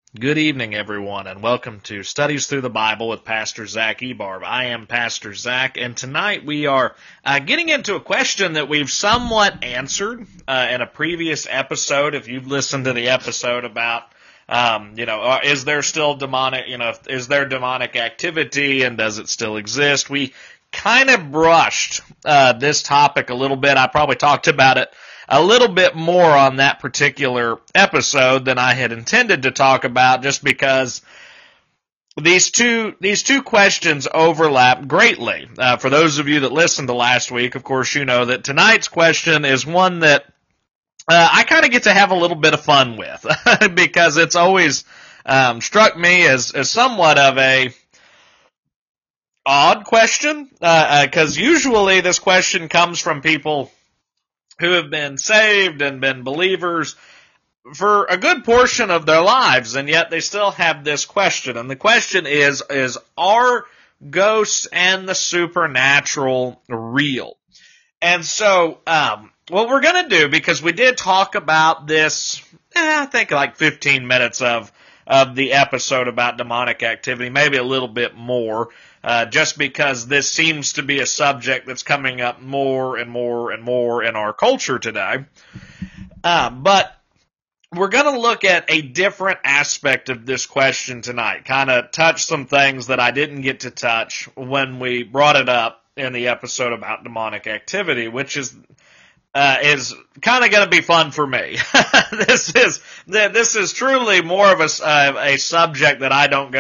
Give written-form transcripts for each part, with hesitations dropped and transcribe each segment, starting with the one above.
Good evening, everyone, and welcome to Studies Through the Bible with Pastor Zach Ebarb. I am Pastor Zach, and tonight we are getting into a question that we've somewhat answered in a previous episode. If you've listened to the episode about, is there still demonic, is there demonic activity and does it still exist? We kind of brushed this topic a little bit. I probably talked about it a little bit more on that particular episode than I had intended to talk about, just because these two questions overlap greatly. For those of you that listened to last week, of course, you know that tonight's question is one that I kind of get to have a little bit of fun with because it's always struck me as somewhat of a odd question, because usually this question comes from people who have been saved and been believers for a good portion of their lives, and yet they still have this question. And the question is are ghosts and the supernatural real? And so, what we're going to do, because we did talk about this, I think like 15 minutes of the episode about demonic activity, maybe a little bit more, just because this seems to be a subject that's coming up more and more and more in our culture today. But we're going to look at a different aspect of this question tonight, kind of touch some things that I didn't get to touch when we brought it up in the episode about demonic activity, which is kind of going to be fun for me. This is truly more of a subject that I don't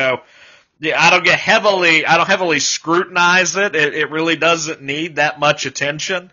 heavily scrutinize it. It really doesn't need that much attention.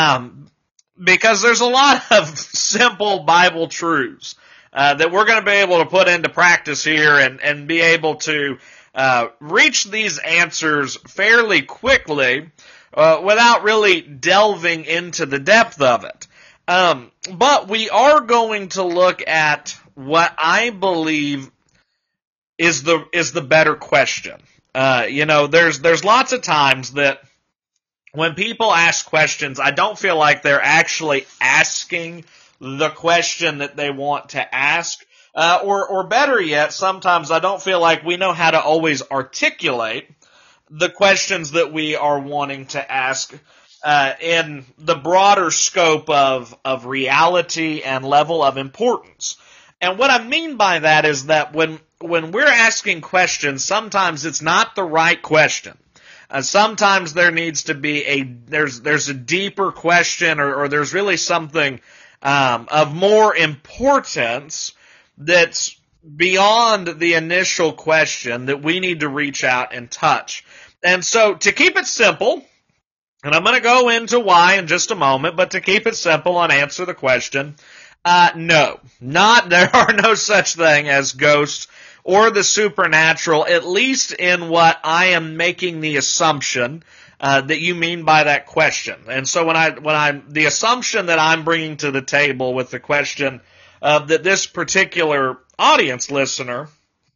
Because there's a lot of simple Bible truths, that we're going to be able to put into practice here and be able to, reach these answers fairly quickly, without really delving into the depth of it. But we are going to look at what I believe is the better question. There's lots of times that when people ask questions, I don't feel like they're actually asking the question that they want to ask. Or better yet, sometimes I don't feel like we know how to always articulate the questions that we are wanting to ask in the broader scope of reality and level of importance. And what I mean by that is that when we're asking questions, sometimes it's not the right question. Sometimes there needs to be there's a deeper question, or there's really something of more importance that's beyond the initial question that we need to reach out and touch. And so, to keep it simple, and I'm going to go into why in just a moment, but to keep it simple and answer the question, no, there are no such thing as ghosts or the supernatural, at least in what I am making the assumption that you mean by that question. And so the assumption that I'm bringing to the table with the question that this particular audience listener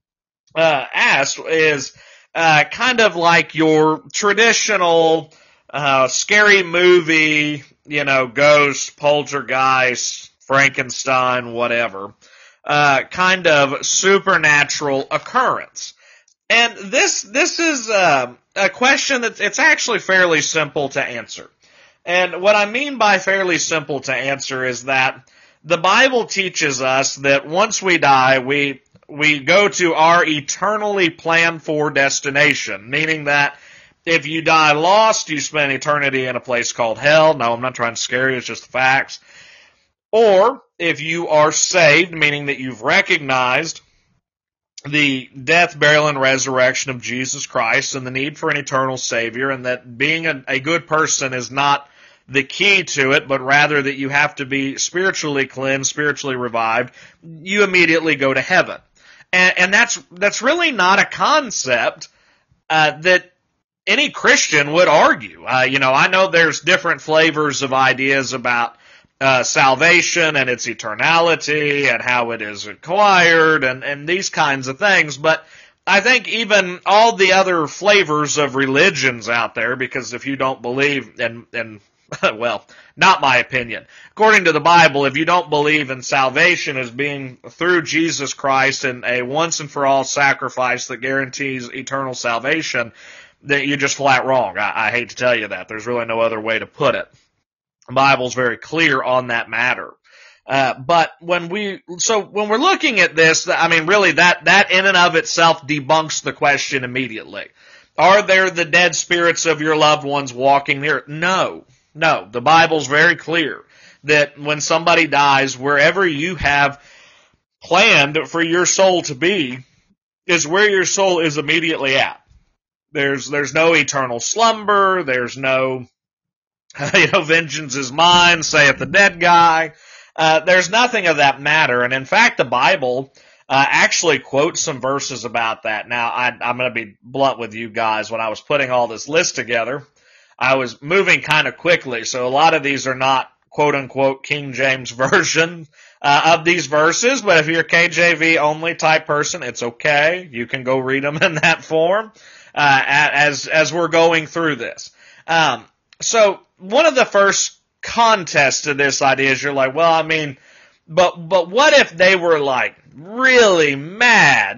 asked is kind of like your traditional scary movie, ghost, poltergeist, Frankenstein, whatever, kind of supernatural occurrence. And this is a question that it's actually fairly simple to answer. And what I mean by fairly simple to answer is that the Bible teaches us that once we die, we go to our eternally planned for destination, meaning that if you die lost, you spend eternity in a place called hell. No, I'm not trying to scare you, it's just the facts. Or if you are saved, meaning that you've recognized the death, burial, and resurrection of Jesus Christ and the need for an eternal Savior, and that being a good person is not the key to it, but rather that you have to be spiritually cleansed, spiritually revived, you immediately go to heaven. And that's really not a concept that any Christian would argue. I know there's different flavors of ideas about salvation and its eternality and how it is acquired and these kinds of things, but I think even all the other flavors of religions out there, because if you don't believe, and Well, not my opinion. According to the Bible, if you don't believe in salvation as being through Jesus Christ and a once and for all sacrifice that guarantees eternal salvation, then you're just flat wrong. I hate to tell you that. There's really no other way to put it. The Bible's very clear on that matter. But when we're looking at this, I mean, really that in and of itself debunks the question immediately. Are there the dead spirits of your loved ones walking there? No. The Bible's very clear that when somebody dies, wherever you have planned for your soul to be is where your soul is immediately at. There's no eternal slumber. There's no, vengeance is mine, saith the dead guy. There's nothing of that matter. And in fact, the Bible actually quotes some verses about that. Now, I'm going to be blunt with you guys. When I was putting all this list together, I was moving kind of quickly. So a lot of these are not quote unquote King James version of these verses. But if you're a KJV only type person, it's okay. You can go read them in that form as we're going through this. So one of the first contests to this idea is you're like, well, I mean, but what if they were like really mad?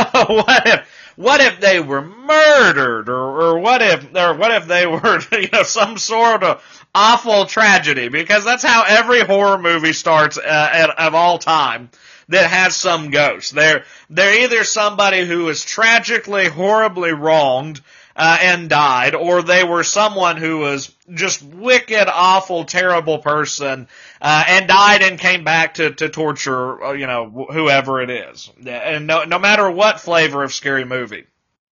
What if they were murdered, or what if they were, some sort of awful tragedy? Because that's how every horror movie starts of all time that has some ghost. They're either somebody who was tragically, horribly wronged and died, or they were someone who was just wicked, awful, terrible person and died and came back to torture, whoever it is. And no matter what flavor of scary movie.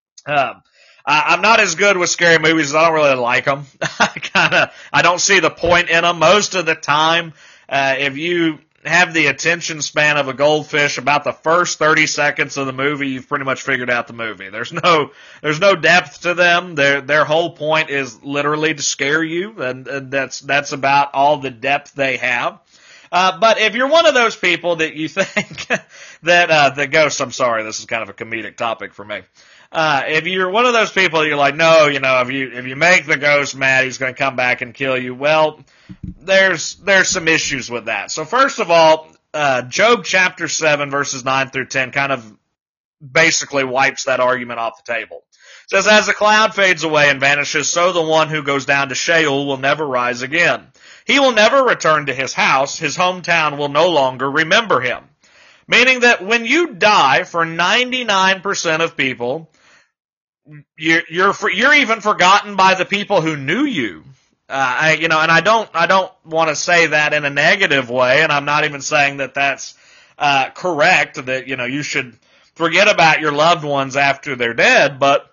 I'm not as good with scary movies as I don't really like them. I don't see the point in them most of the time. If you have the attention span of a goldfish, about the first 30 seconds of the movie, you've pretty much figured out the movie. There's no depth to them. Their whole point is literally to scare you, and that's about all the depth they have. But if you're one of those people that you think that the ghosts, I'm sorry, this is kind of a comedic topic for me. If you're one of those people that you're like, no, if you make the ghost mad, he's going to come back and kill you. Well, there's some issues with that. So first of all, Job chapter 7 verses 9 through 10 kind of basically wipes that argument off the table. It says, as the cloud fades away and vanishes, so the one who goes down to Sheol will never rise again. He will never return to his house. His hometown will no longer remember him. Meaning that when you die, for 99% of people, you're even forgotten by the people who knew you. And I don't want to say that in a negative way, and I'm not even saying that that's correct, that, you should forget about your loved ones after they're dead, but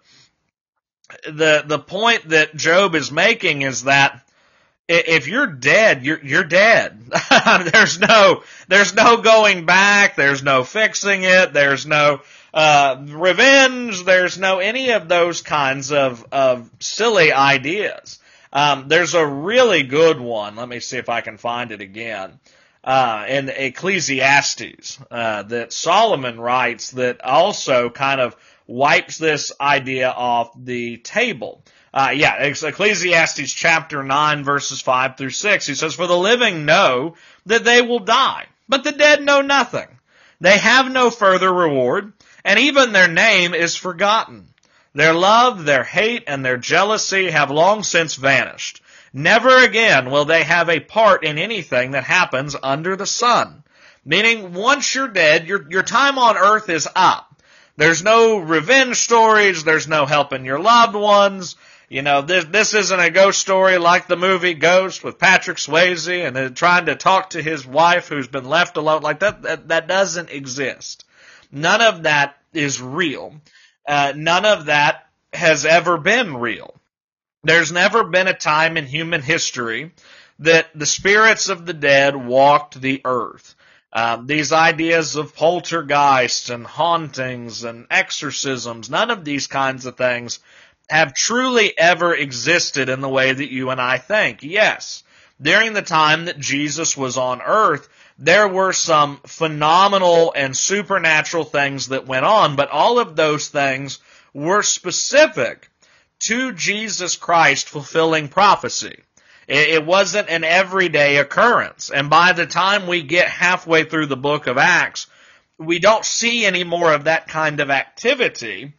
the point that Job is making is that if you're dead, you're dead. There's no going back, there's no fixing it, there's no revenge, there's no any of those kinds of silly ideas. There's a really good one. Let me see if I can find it again. In Ecclesiastes, that Solomon writes that also kind of wipes this idea off the table. It's Ecclesiastes chapter 9 verses 5 through 6. He says, for the living know that they will die, but the dead know nothing. They have no further reward, and even their name is forgotten. Their love, their hate, and their jealousy have long since vanished. Never again will they have a part in anything that happens under the sun. Meaning, once you're dead, your time on earth is up. There's no revenge stories, there's no helping your loved ones. This isn't a ghost story like the movie Ghost with Patrick Swayze and trying to talk to his wife who's been left alone. Like that doesn't exist. None of that is real. None of that has ever been real. There's never been a time in human history that the spirits of the dead walked the earth. These ideas of poltergeists and hauntings and exorcisms, none of these kinds of things have truly ever existed in the way that you and I think. Yes, during the time that Jesus was on earth, there were some phenomenal and supernatural things that went on, but all of those things were specific to Jesus Christ fulfilling prophecy. It wasn't an everyday occurrence. And by the time we get halfway through the book of Acts, we don't see any more of that kind of activity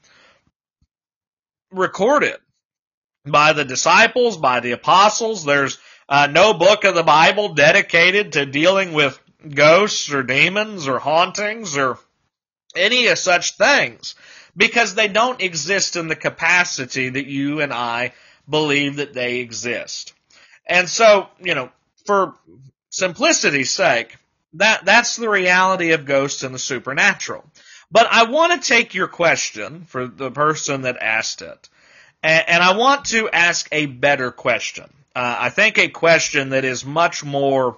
recorded by the disciples, by the apostles. There's no book of the Bible dedicated to dealing with ghosts or demons or hauntings or any of such things, because they don't exist in the capacity that you and I believe that they exist. And so, for simplicity's sake, that's the reality of ghosts and the supernatural. But I want to take your question for the person that asked it, and I want to ask a better question. I think a question that is much more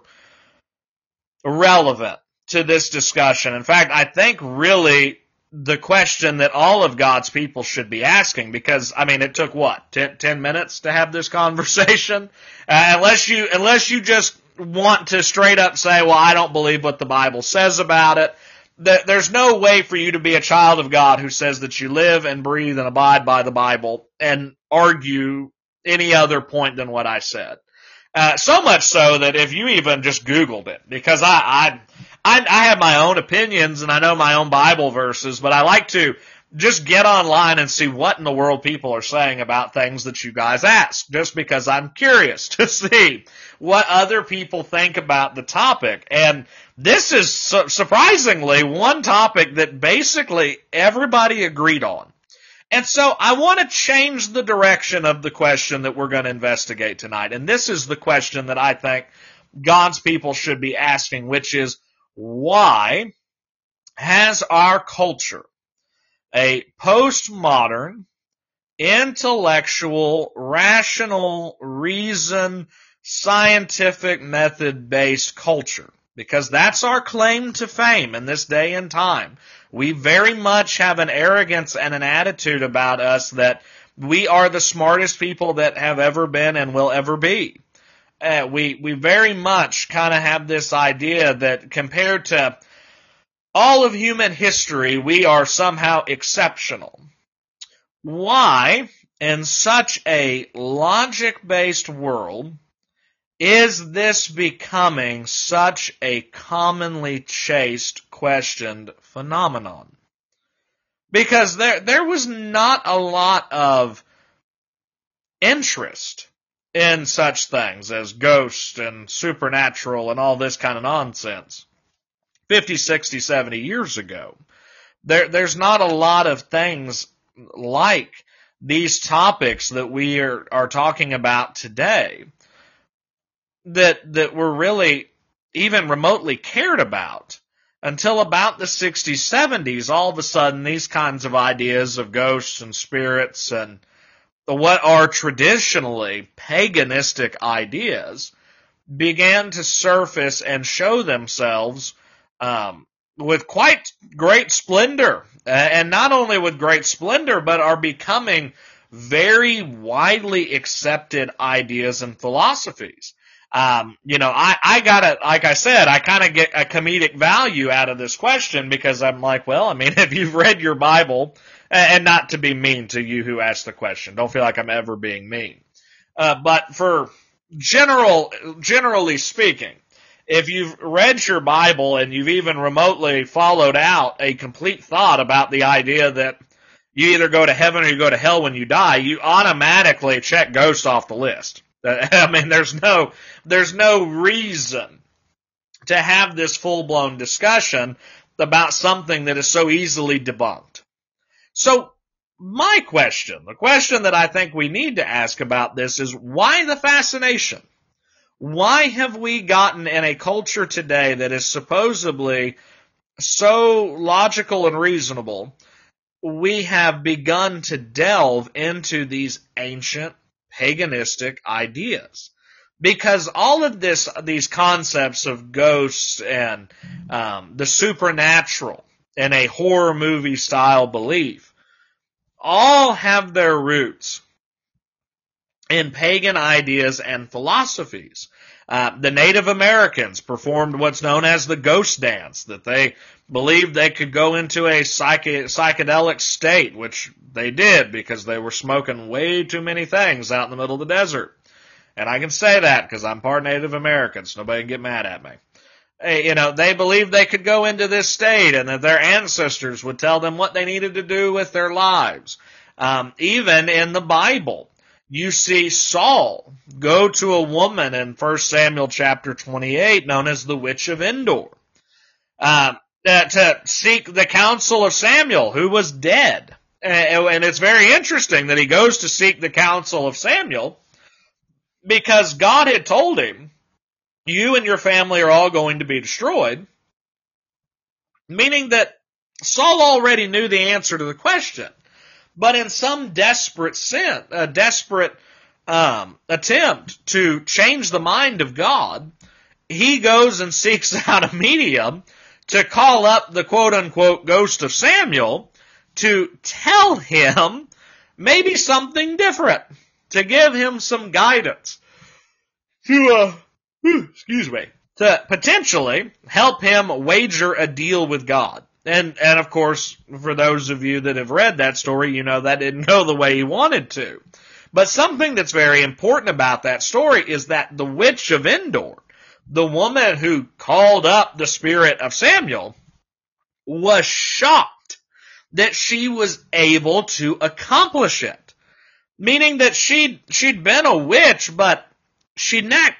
relevant to this discussion. In fact, I think really the question that all of God's people should be asking, because, it took what, 10 minutes to have this conversation? Unless you just want to straight up say, well, I don't believe what the Bible says about it. There's no way for you to be a child of God who says that you live and breathe and abide by the Bible and argue any other point than what I said. So much so that if you even just Googled it, because I have my own opinions and I know my own Bible verses, but I like to just get online and see what in the world people are saying about things that you guys ask, just because I'm curious to see what other people think about the topic. And this is surprisingly one topic that basically everybody agreed on. And so I want to change the direction of the question that we're going to investigate tonight. And this is the question that I think God's people should be asking, which is, why has our culture a postmodern, intellectual, rational, reason, scientific method-based culture? Because that's our claim to fame in this day and time. We very much have an arrogance and an attitude about us that we are the smartest people that have ever been and will ever be. We very much kind of have this idea that compared to all of human history, we are somehow exceptional. Why, in such a logic-based world, is this becoming such a commonly chased, questioned phenomenon? Because there was not a lot of interest in such things as ghosts and supernatural and all this kind of nonsense 50, 60, 70 years ago. There's not a lot of things like these topics that we are talking about today that were really even remotely cared about until about the 60s, 70s. All of a sudden, these kinds of ideas of ghosts and spirits and what are traditionally paganistic ideas began to surface and show themselves with quite great splendor. And not only with great splendor, but are becoming very widely accepted ideas and philosophies. I gotta, like I said, I kind of get a comedic value out of this question because I'm like, well, if you've read your Bible, and not to be mean to you who asked the question, don't feel like I'm ever being mean. But for generally speaking, if you've read your Bible and you've even remotely followed out a complete thought about the idea that you either go to heaven or you go to hell when you die, you automatically check ghosts off the list. There's no reason to have this full-blown discussion about something that is so easily debunked. So my question, the question that I think we need to ask about this is, why the fascination? Why have we gotten in a culture today that is supposedly so logical and reasonable, we have begun to delve into these ancient paganistic ideas? Because all of these concepts of ghosts and the supernatural and a horror movie style belief all have their roots in pagan ideas and philosophies. The Native Americans performed what's known as the ghost dance, that they believed they could go into a psychedelic state, which they did because they were smoking way too many things out in the middle of the desert. And I can say that because I'm part Native American, so nobody can get mad at me. They believed they could go into this state and that their ancestors would tell them what they needed to do with their lives. Even in the Bible, you see Saul go to a woman in 1 Samuel chapter 28 known as the Witch of Endor to seek the counsel of Samuel, who was dead. And it's very interesting that he goes to seek the counsel of Samuel because God had told him, you and your family are all going to be destroyed, meaning that Saul already knew the answer to the question. But in some desperate attempt to change the mind of God, he goes and seeks out a medium to call up the quote-unquote ghost of Samuel to tell him maybe something different, to give him some guidance, to potentially help him wager a deal with God. And of course, for those of you that have read that story, you know that didn't go the way he wanted to. But something that's very important about that story is that the Witch of Endor, the woman who called up the spirit of Samuel, was shocked that she was able to accomplish it. Meaning that she'd been a witch, but she had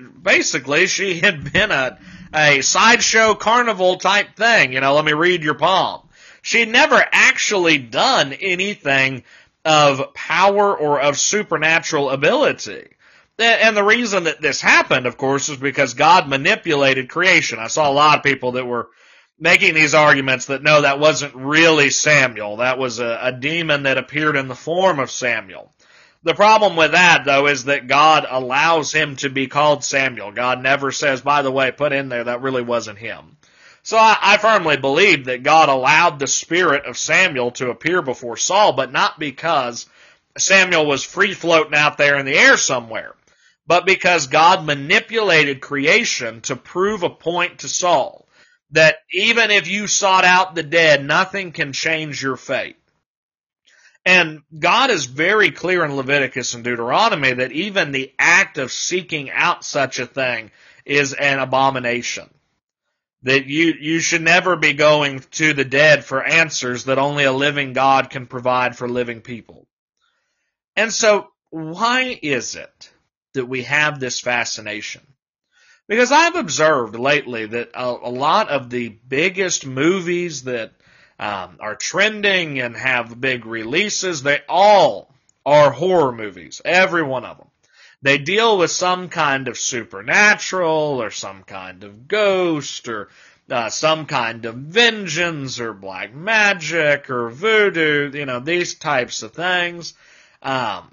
been a sideshow carnival type thing. Let me read your palm. She'd never actually done anything of power or of supernatural ability. And the reason that this happened, of course, is because God manipulated creation. I saw a lot of people that were making these arguments that no, that wasn't really Samuel. That was a demon that appeared in the form of Samuel. The problem with that, though, is that God allows him to be called Samuel. God never says, by the way, put in there, that really wasn't him. So I firmly believe that God allowed the spirit of Samuel to appear before Saul, but not because Samuel was free floating out there in the air somewhere, but because God manipulated creation to prove a point to Saul, that even if you sought out the dead, nothing can change your fate. And God is very clear in Leviticus and Deuteronomy that even the act of seeking out such a thing is an abomination. That you should never be going to the dead for answers that only a living God can provide for living people. And so, why is it that we have this fascination? Because I've observed lately that a lot of the biggest movies that are trending and have big releases, they all are horror movies, every one of them. They deal with some kind of supernatural or some kind of ghost or some kind of vengeance or black magic or voodoo, these types of things. A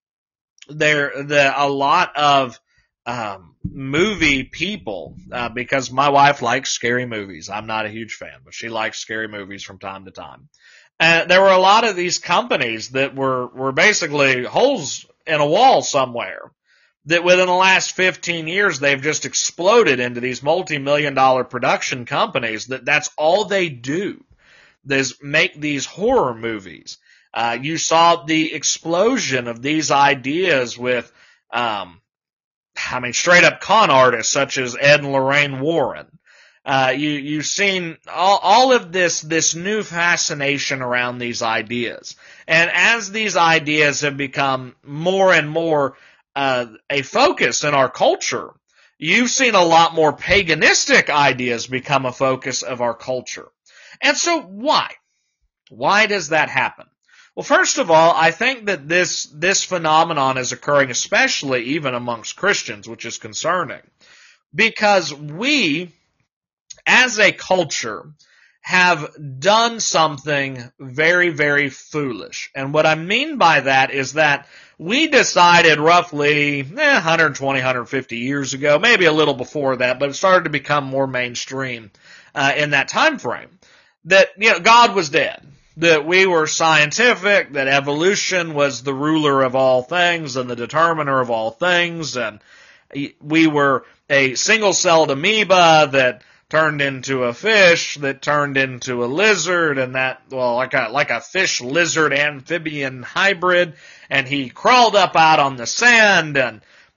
lot of movie people, because my wife likes scary movies. I'm not a huge fan, but she likes scary movies from time to time. There were a lot of these companies that were basically holes in a wall somewhere, that within the last 15 years they've just exploded into these multi-million-dollar production companies that's all they do. They make these horror movies. You saw the explosion of these ideas with straight up con artists such as Ed and Lorraine Warren. You've seen all of this new fascination around these ideas. And as these ideas have become more and more a focus in our culture, you've seen a lot more paganistic ideas become a focus of our culture. And so why? Why does that happen? Well, first of all, I think that this phenomenon is occurring especially even amongst Christians, which is concerning, because we, as a culture, have done something very, very foolish. And what I mean by that is that we decided roughly 120, 150 years ago, maybe a little before that, but it started to become more mainstream in that time frame, that God was dead. That we were scientific, that evolution was the ruler of all things and the determiner of all things, and we were a single-celled amoeba that turned into a fish, that turned into a lizard, and like a fish-lizard amphibian hybrid, and he crawled up out on the sand, and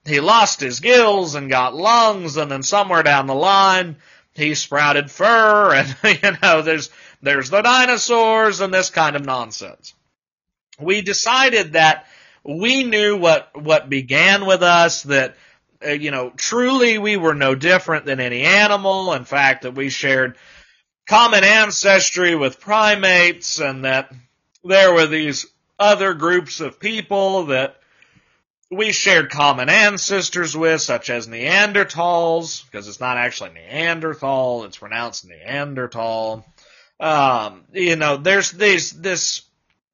he lost his gills and got lungs, and then somewhere down the line, he sprouted fur, and, there's the dinosaurs and this kind of nonsense. We decided that we knew what began with us, that, truly we were no different than any animal. In fact, that we shared common ancestry with primates, and that there were these other groups of people that we shared common ancestors with, such as Neanderthals, because it's not actually Neanderthal, it's pronounced Neanderthal. There's this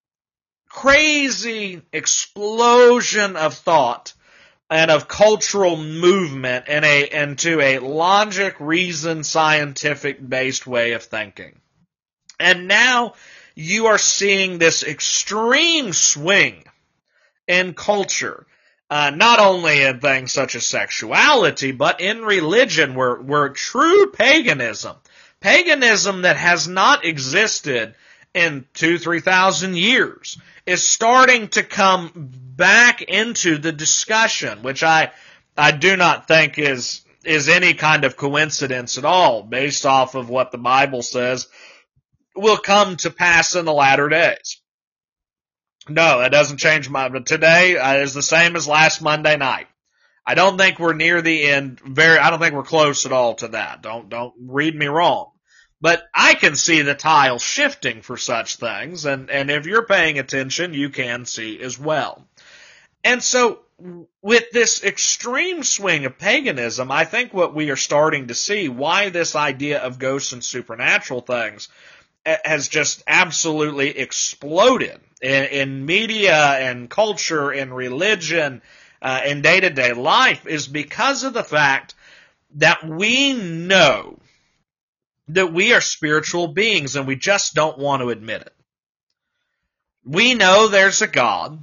crazy explosion of thought and of cultural movement into a logic, reason, scientific-based way of thinking. And now you are seeing this extreme swing in culture, not only in things such as sexuality, but in religion, where true paganism that has not existed in 2,000-3,000 years, is starting to come back into the discussion, which I do not think is any kind of coincidence at all, based off of what the Bible says will come to pass in the latter days. No, that doesn't change but today is the same as last Monday night. I don't think we're near the end. I don't think we're close at all to that. Don't read me wrong. But I can see the tile shifting for such things, and if you're paying attention, you can see as well. And so, with this extreme swing of paganism, I think what we are starting to see, why this idea of ghosts and supernatural things has just absolutely exploded in media and culture and religion, in day-to-day life, is because of the fact that we know that we are spiritual beings, and we just don't want to admit it. We know there's a God.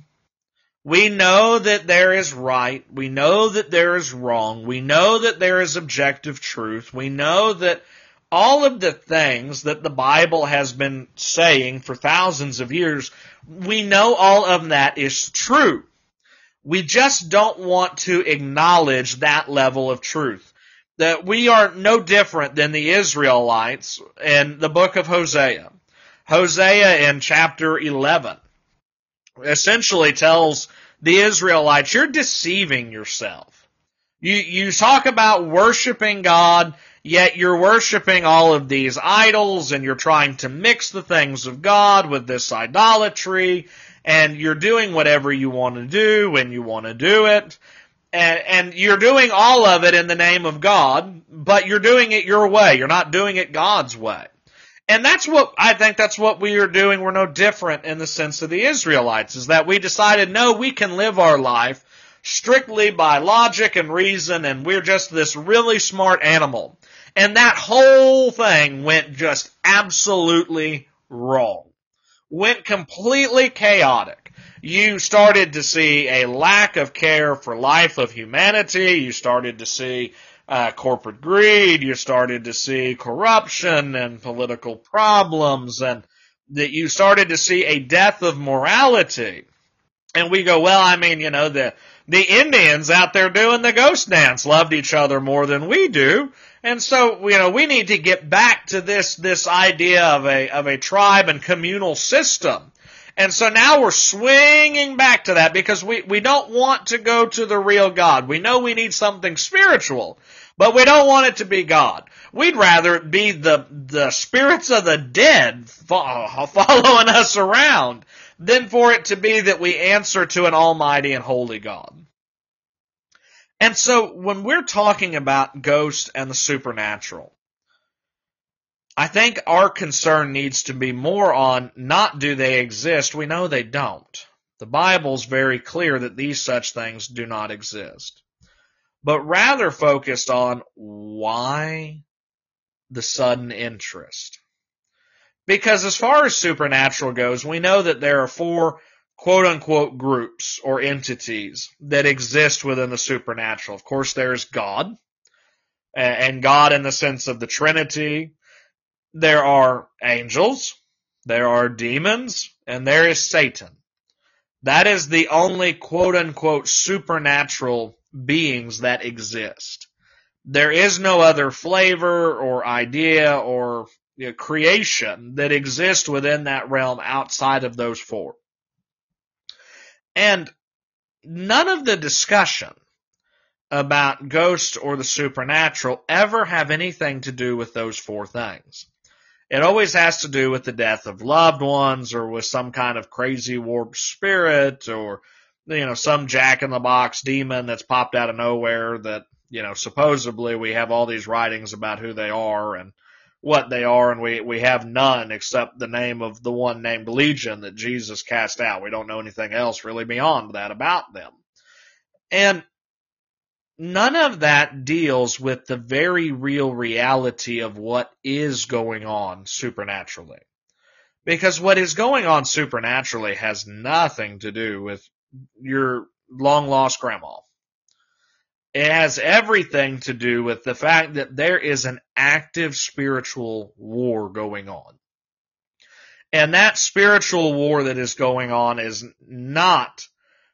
We know that there is right. We know that there is wrong. We know that there is objective truth. We know that all of the things that the Bible has been saying for thousands of years, we know all of that is true. We just don't want to acknowledge that level of truth. That we are no different than the Israelites in the book of Hosea. Hosea in chapter 11 essentially tells the Israelites, you're deceiving yourself. You talk about worshiping God, yet you're worshiping all of these idols, and you're trying to mix the things of God with this idolatry, and you're doing whatever you want to do when you want to do it. And you're doing all of it in the name of God, but you're doing it your way. You're not doing it God's way. And I think that's what we are doing. We're no different in the sense of the Israelites, is that we decided, no, we can live our life strictly by logic and reason, and we're just this really smart animal. And that whole thing went just absolutely wrong. Went completely chaotic. You started to see a lack of care for life of humanity. You started to see corporate greed. You started to see corruption and political problems, and that you started to see a death of morality. And we go, well, I mean, the Indians out there doing the ghost dance loved each other more than we do. And so, we need to get back to this idea of a tribe and communal system. And so now we're swinging back to that because we don't want to go to the real God. We know we need something spiritual, but we don't want it to be God. We'd rather it be the spirits of the dead following us around than for it to be that we answer to an almighty and holy God. And so when we're talking about ghosts and the supernatural, I think our concern needs to be more on not do they exist. We know they don't. The Bible's very clear that these such things do not exist. But rather focused on why the sudden interest. Because as far as supernatural goes, we know that there are 4 quote-unquote groups or entities that exist within the supernatural. Of course, there's God, and God in the sense of the Trinity. There are angels, there are demons, and there is Satan. That is the only quote-unquote supernatural beings that exist. There is no other flavor or idea or creation that exists within that realm outside of those four. And none of the discussion about ghosts or the supernatural ever have anything to do with those four things. It always has to do with the death of loved ones or with some kind of crazy warped spirit or, some jack-in-the-box demon that's popped out of nowhere that, supposedly we have all these writings about who they are and what they are, and we have none except the name of the one named Legion that Jesus cast out. We don't know anything else really beyond that about them. And none of that deals with the very real reality of what is going on supernaturally. Because what is going on supernaturally has nothing to do with your long-lost grandma. It has everything to do with the fact that there is an active spiritual war going on. And that spiritual war that is going on is not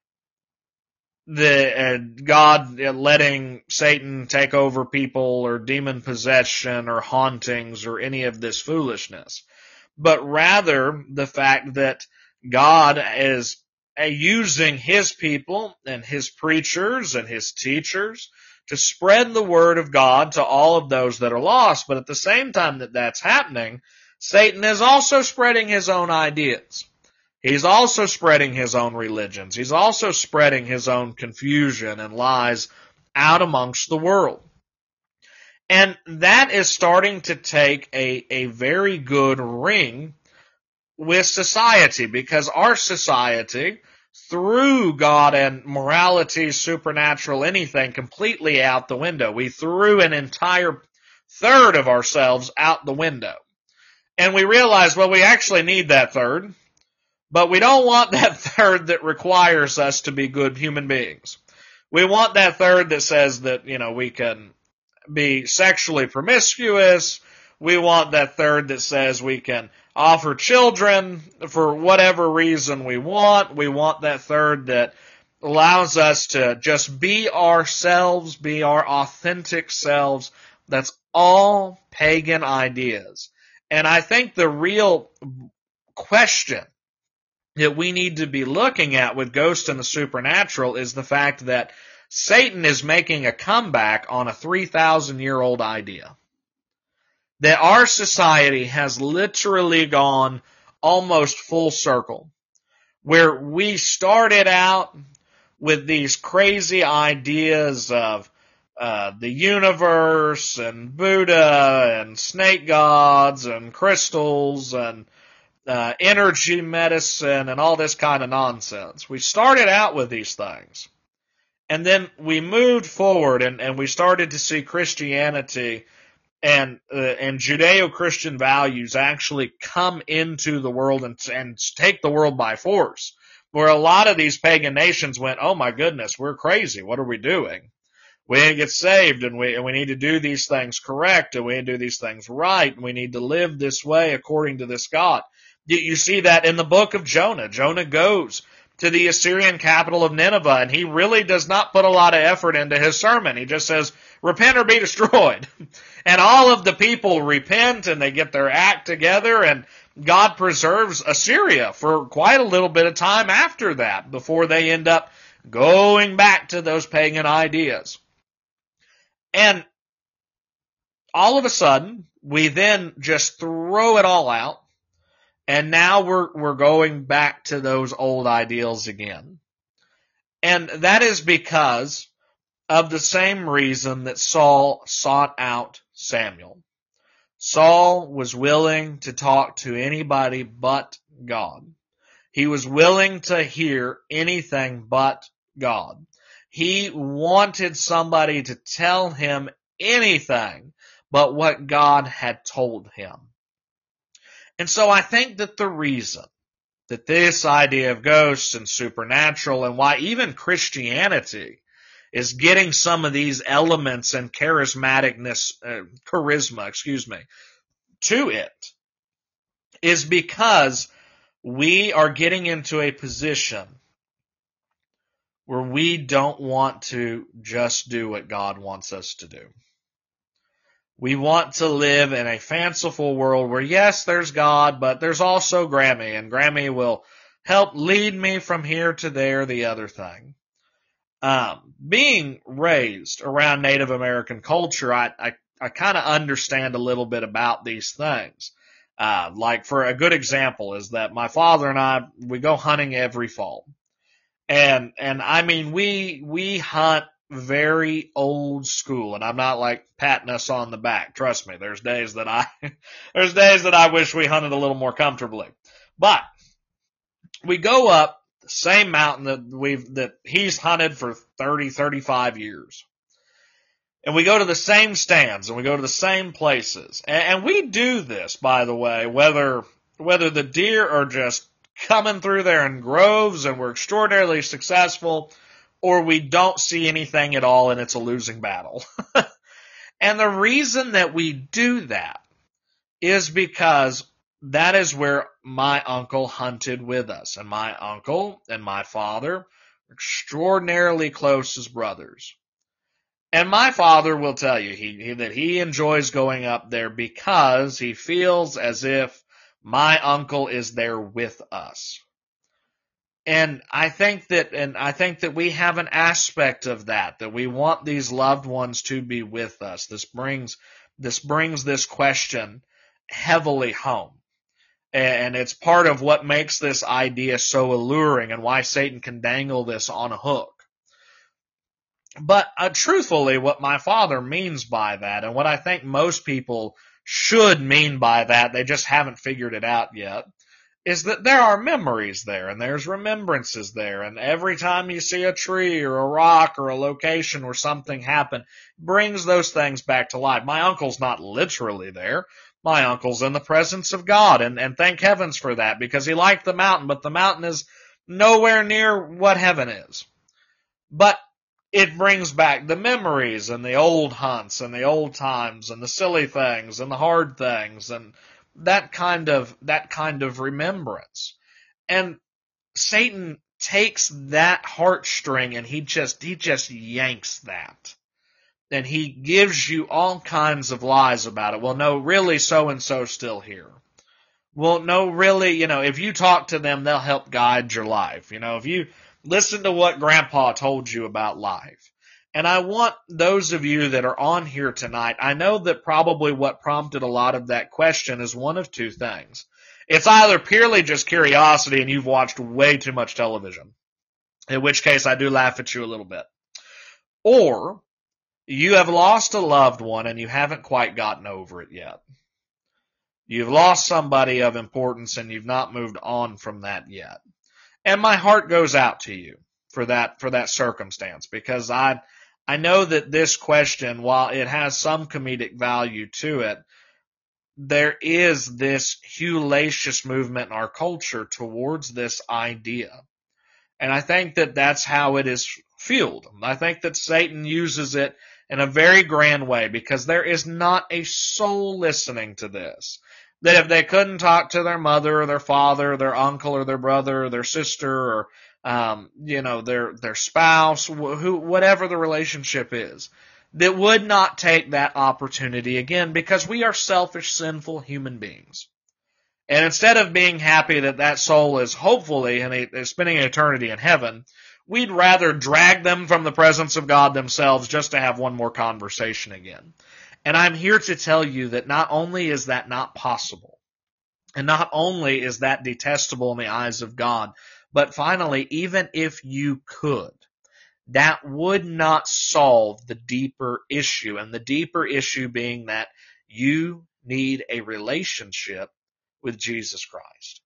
the God letting Satan take over people or demon possession or hauntings or any of this foolishness, but rather the fact that God is using his people and his preachers and his teachers to spread the word of God to all of those that are lost. But at the same time that that's happening, Satan is also spreading his own ideas. He's also spreading his own religions. He's also spreading his own confusion and lies out amongst the world. And that is starting to take a very good ring with society, because our society, threw God and morality, supernatural, anything completely out the window. We threw an entire third of ourselves out the window. And we realized, well, we actually need that third. But we don't want that third that requires us to be good human beings. We want that third that says that, we can be sexually promiscuous. We want that third that says we can offer children for whatever reason we want. We want that third that allows us to just be ourselves, be our authentic selves. That's all pagan ideas. And I think the real question that we need to be looking at with ghosts and the supernatural is the fact that Satan is making a comeback on a 3,000-year-old idea. That our society has literally gone almost full circle, where we started out with these crazy ideas of the universe and Buddha and snake gods and crystals and energy medicine and all this kind of nonsense. We started out with these things. And then we moved forward and we started to see Christianity and Judeo-Christian values actually come into the world and take the world by force. Where a lot of these pagan nations went, oh my goodness, we're crazy. What are we doing? We need to get saved and we need to do these things correct and we need to do these things right and we need to live this way according to this God. You see that in the book of Jonah. Jonah goes to the Assyrian capital of Nineveh, and he really does not put a lot of effort into his sermon. He just says, repent or be destroyed. And all of the people repent, and they get their act together, and God preserves Assyria for quite a little bit of time after that, before they end up going back to those pagan ideas. And all of a sudden, we then just throw it all out, and now we're going back to those old ideals again. And that is because of the same reason that Saul sought out Samuel. Saul was willing to talk to anybody but God. He was willing to hear anything but God. He wanted somebody to tell him anything but what God had told him. And so I think that the reason that this idea of ghosts and supernatural and why even Christianity is getting some of these elements and charisma, to it is because we are getting into a position where we don't want to just do what God wants us to do. We want to live in a fanciful world where, yes, there's God, but there's also Grammy, and Grammy will help lead me from here to there, the other thing. Being raised around Native American culture, I kind of understand a little bit about these things. Like for a good example is that my father and I, we go hunting every fall. And I mean, we hunt very old school, and I'm not like patting us on the back. Trust me, there's days that I wish we hunted a little more comfortably. But we go up the same mountain that he's hunted for 30, 35 years. And we go to the same stands and we go to the same places. And we do this, by the way, whether the deer are just coming through there in groves and we're extraordinarily successful, or we don't see anything at all and it's a losing battle. And the reason that we do that is because that is where my uncle hunted with us. And my uncle and my father are extraordinarily close as brothers. And my father will tell you that he enjoys going up there because he feels as if my uncle is there with us. And I think that we have an aspect of that we want these loved ones to be with us. This brings this question heavily home. And it's part of what makes this idea so alluring and why Satan can dangle this on a hook. But truthfully, what my father means by that, and what I think most people should mean by that, they just haven't figured it out yet, is that there are memories there, and there's remembrances there, and every time you see a tree or a rock or a location where something happened, brings those things back to life. My uncle's not literally there. My uncle's in the presence of God, and thank heavens for that, because he liked the mountain, but the mountain is nowhere near what heaven is. But it brings back the memories and the old hunts and the old times and the silly things and the hard things and that kind of remembrance. And Satan takes that heartstring and he just yanks that. And he gives you all kinds of lies about it. Well, no, really, so-and-so's still here. Well, no, really, if you talk to them, they'll help guide your life. If you listen to what Grandpa told you about life. And I want those of you that are on here tonight, I know that probably what prompted a lot of that question is one of two things. It's either purely just curiosity and you've watched way too much television, in which case I do laugh at you a little bit. Or you have lost a loved one and you haven't quite gotten over it yet. You've lost somebody of importance and you've not moved on from that yet. And my heart goes out to you for that circumstance, because I know that this question, while it has some comedic value to it, there is this hellacious movement in our culture towards this idea. And I think that that's how it is fueled. I think that Satan uses it in a very grand way, because there is not a soul listening to this. That if they couldn't talk to their mother or their father or their uncle or their brother or their sister or, their spouse, whatever the relationship is, that would not take that opportunity again, because we are selfish, sinful human beings. And instead of being happy that soul is hopefully spending an eternity in heaven, we'd rather drag them from the presence of God themselves just to have one more conversation again. And I'm here to tell you that not only is that not possible, and not only is that detestable in the eyes of God, but finally, even if you could, that would not solve the deeper issue. And the deeper issue being that you need a relationship with Jesus Christ.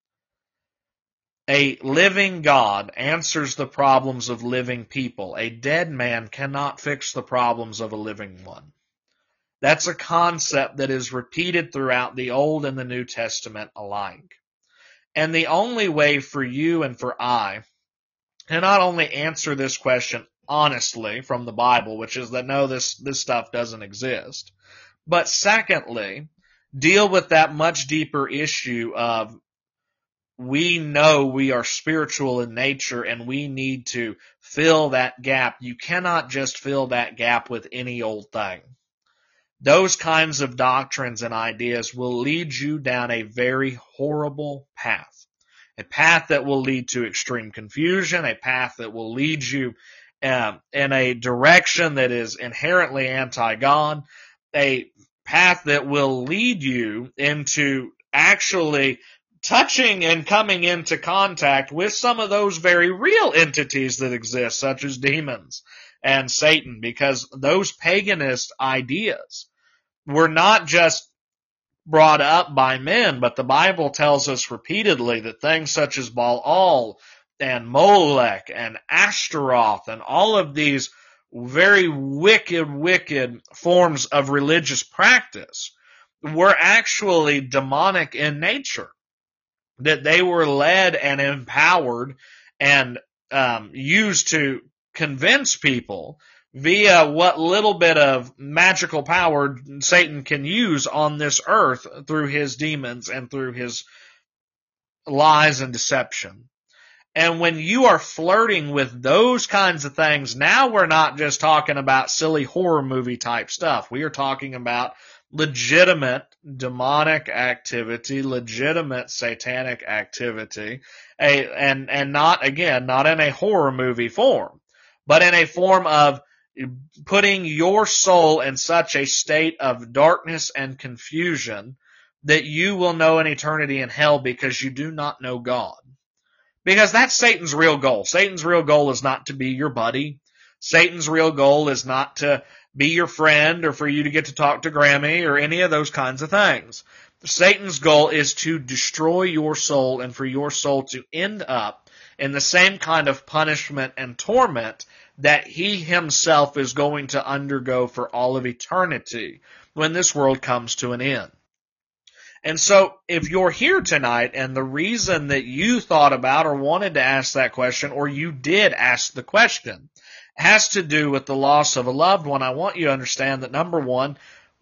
A living God answers the problems of living people. A dead man cannot fix the problems of a living one. That's a concept that is repeated throughout the Old and the New Testament alike. And the only way for you and for I to not only answer this question honestly from the Bible, which is that no, this stuff doesn't exist, but secondly, deal with that much deeper issue of we know we are spiritual in nature and we need to fill that gap. You cannot just fill that gap with any old thing. Those kinds of doctrines and ideas will lead you down a very horrible path. A path that will lead to extreme confusion, a path that will lead you in a direction that is inherently anti-God, a path that will lead you into actually touching and coming into contact with some of those very real entities that exist, such as demons and Satan, because those paganist ideas were not just brought up by men, but the Bible tells us repeatedly that things such as Baal and Molech and Ashtaroth and all of these very wicked forms of religious practice were actually demonic in nature, that they were led and empowered and used to convince people via what little bit of magical power Satan can use on this earth through his demons and through his lies and deception. And when you are flirting with those kinds of things, now we're not just talking about silly horror movie type stuff. We are talking about legitimate demonic activity, legitimate satanic activity, and not in a horror movie form, but in a form of putting your soul in such a state of darkness and confusion that you will know an eternity in hell because you do not know God. Because that's Satan's real goal. Satan's real goal is not to be your buddy. Satan's real goal is not to be your friend or for you to get to talk to Grammy or any of those kinds of things. Satan's goal is to destroy your soul and for your soul to end up in the same kind of punishment and torment that he himself is going to undergo for all of eternity when this world comes to an end. And so if you're here tonight and the reason that you thought about or wanted to ask that question, or you did ask the question, has to do with the loss of a loved one, I want you to understand that, number one,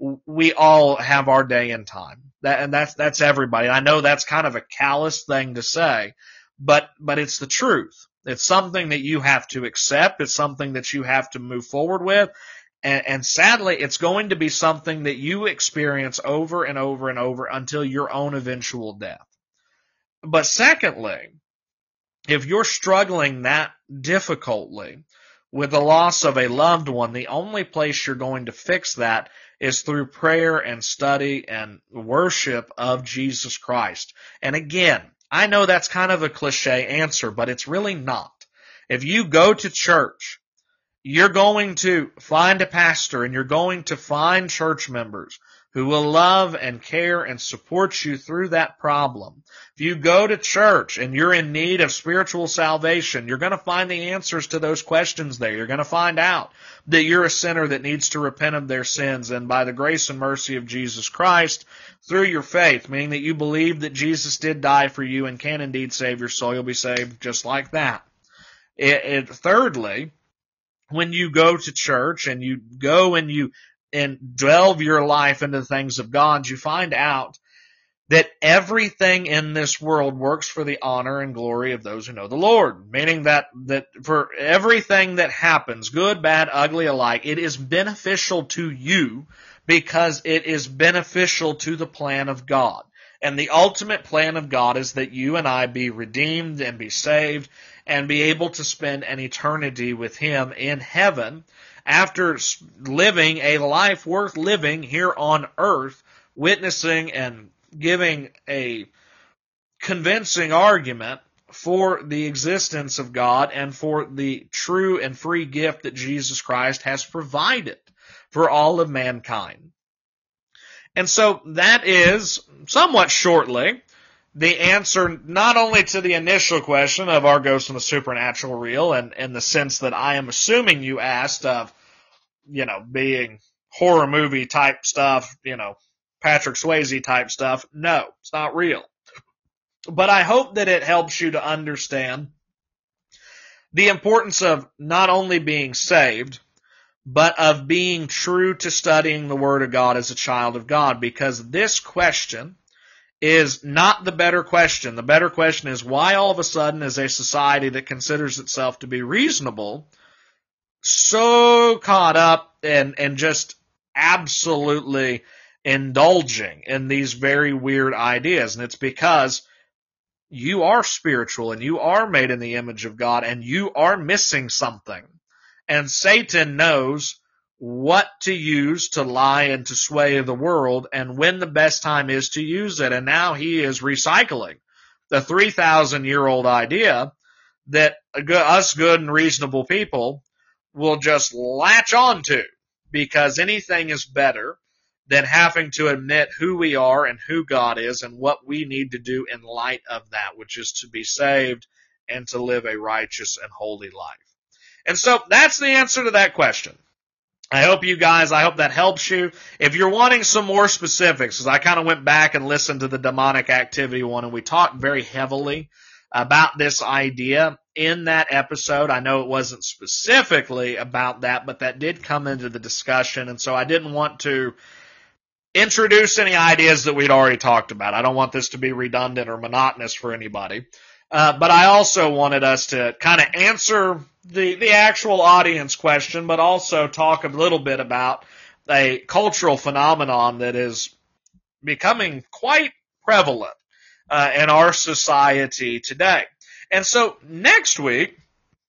we all have our day and time. That's everybody. I know that's kind of a callous thing to say, but it's the truth. It's something that you have to accept. It's something that you have to move forward with. And sadly, it's going to be something that you experience over and over and over until your own eventual death. But secondly, if you're struggling that difficultly with the loss of a loved one, the only place you're going to fix that is through prayer and study and worship of Jesus Christ. And again, I know that's kind of a cliche answer, but it's really not. If you go to church, you're going to find a pastor and you're going to find church members who will love and care and support you through that problem. If you go to church and you're in need of spiritual salvation, you're going to find the answers to those questions there. You're going to find out that you're a sinner that needs to repent of their sins, and by the grace and mercy of Jesus Christ, through your faith, meaning that you believe that Jesus did die for you and can indeed save your soul, you'll be saved just like that. Thirdly, when you go to church and you go and delve your life into the things of God, you find out that everything in this world works for the honor and glory of those who know the Lord. Meaning that for everything that happens, good, bad, ugly alike, it is beneficial to you because it is beneficial to the plan of God. And the ultimate plan of God is that you and I be redeemed and be saved and be able to spend an eternity with Him in heaven after living a life worth living here on earth, witnessing and giving a convincing argument for the existence of God and for the true and free gift that Jesus Christ has provided for all of mankind. And so that is, somewhat shortly, the answer not only to the initial question of are ghosts and the supernatural real, and in the sense that I am assuming you asked of, being horror movie type stuff, Patrick Swayze type stuff. No, it's not real. But I hope that it helps you to understand the importance of not only being saved, but of being true to studying the Word of God as a child of God, because this question is not the better question. The better question is, why all of a sudden is a society that considers itself to be reasonable so caught up and just absolutely indulging in these very weird ideas? And it's because you are spiritual and you are made in the image of God and you are missing something. And Satan knows what to use to lie and to sway the world and when the best time is to use it. And now he is recycling the 3,000-year-old idea that us good and reasonable people will just latch on to, because anything is better than having to admit who we are and who God is and what we need to do in light of that, which is to be saved and to live a righteous and holy life. And so that's the answer to that question. I hope that helps you. If you're wanting some more specifics, because I kind of went back and listened to the demonic activity one, and we talked very heavily about this idea in that episode. I know it wasn't specifically about that, but that did come into the discussion, and so I didn't want to introduce any ideas that we'd already talked about. I don't want this to be redundant or monotonous for anybody. But I also wanted us to kind of answer the actual audience question, but also talk a little bit about a cultural phenomenon that is becoming quite prevalent in our society today. And so next week,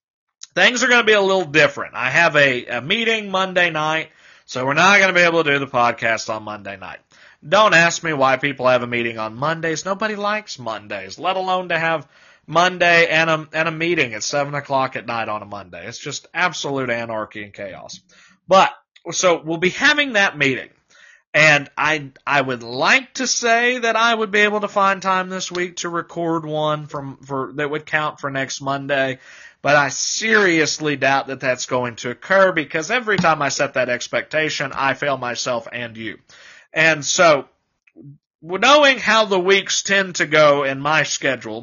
things are going to be a little different. I have a meeting Monday night, so we're not going to be able to do the podcast on Monday night. Don't ask me why people have a meeting on Mondays. Nobody likes Mondays, let alone to have Monday and a meeting at 7 o'clock at night on a Monday. It's just absolute anarchy and chaos. But, so we'll be having that meeting. And I would like to say that I would be able to find time this week to record one that would count for next Monday. But I seriously doubt that that's going to occur, because every time I set that expectation, I fail myself and you. And so, knowing how the weeks tend to go in my schedule,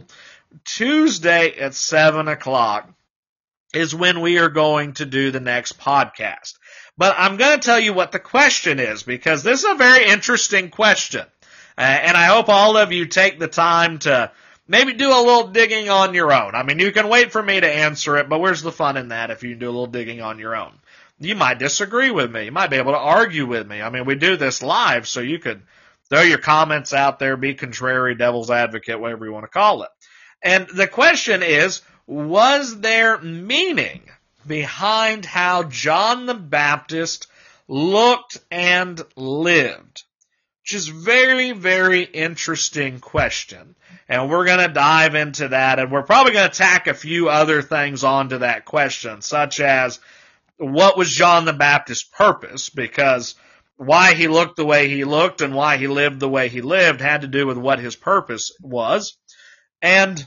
Tuesday at 7 o'clock is when we are going to do the next podcast. But I'm going to tell you what the question is, because this is a very interesting question. And I hope all of you take the time to maybe do a little digging on your own. I mean, you can wait for me to answer it, but where's the fun in that if you do a little digging on your own? You might disagree with me. You might be able to argue with me. I mean, we do this live, so you could throw your comments out there, be contrary, devil's advocate, whatever you want to call it. And the question is, was there meaning behind how John the Baptist looked and lived? Which is very, very interesting question. And we're going to dive into that, and we're probably going to tack a few other things onto that question, such as what was John the Baptist's purpose? Because why he looked the way he looked and why he lived the way he lived had to do with what his purpose was. And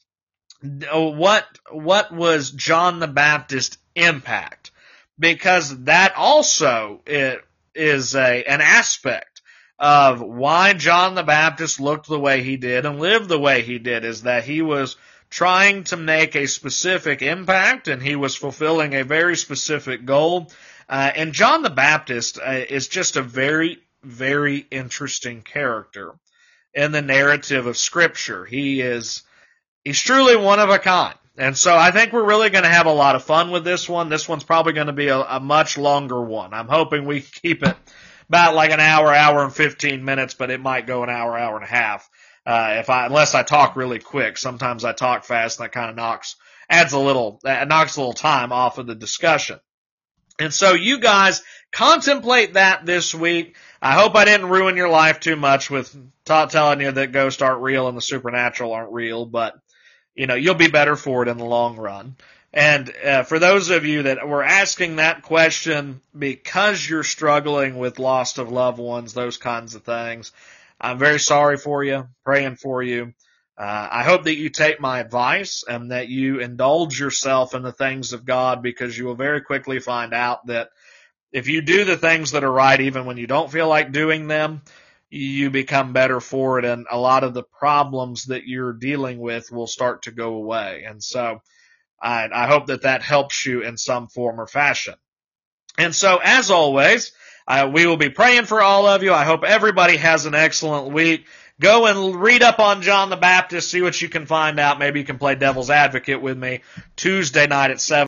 what was John the Baptist's impact? Because that also is an aspect of why John the Baptist looked the way he did and lived the way he did, is that he was trying to make a specific impact and he was fulfilling a very specific goal. And John the Baptist is just a very, very interesting character in the narrative of Scripture. He's truly one of a kind. And so I think we're really going to have a lot of fun with this one. This one's probably going to be a much longer one. I'm hoping we keep it about like an hour and 15 minutes, but it might go an hour and a half. Unless I talk really quick. Sometimes I talk fast and that kind of knocks a little time off of the discussion. And so you guys contemplate that this week. I hope I didn't ruin your life too much with telling you that ghosts aren't real and the supernatural aren't real, but you'll be better for it in the long run. And for those of you that were asking that question because you're struggling with loss of loved ones, those kinds of things, I'm very sorry for you, praying for you. I hope that you take my advice and that you indulge yourself in the things of God, because you will very quickly find out that if you do the things that are right even when you don't feel like doing them, you become better for it, and a lot of the problems that you're dealing with will start to go away. And so I hope that helps you in some form or fashion. And so, as always, we will be praying for all of you. I hope everybody has an excellent week. go and read up on John the Baptist, see what you can find out. Maybe you can play devil's advocate with me Tuesday night at 7.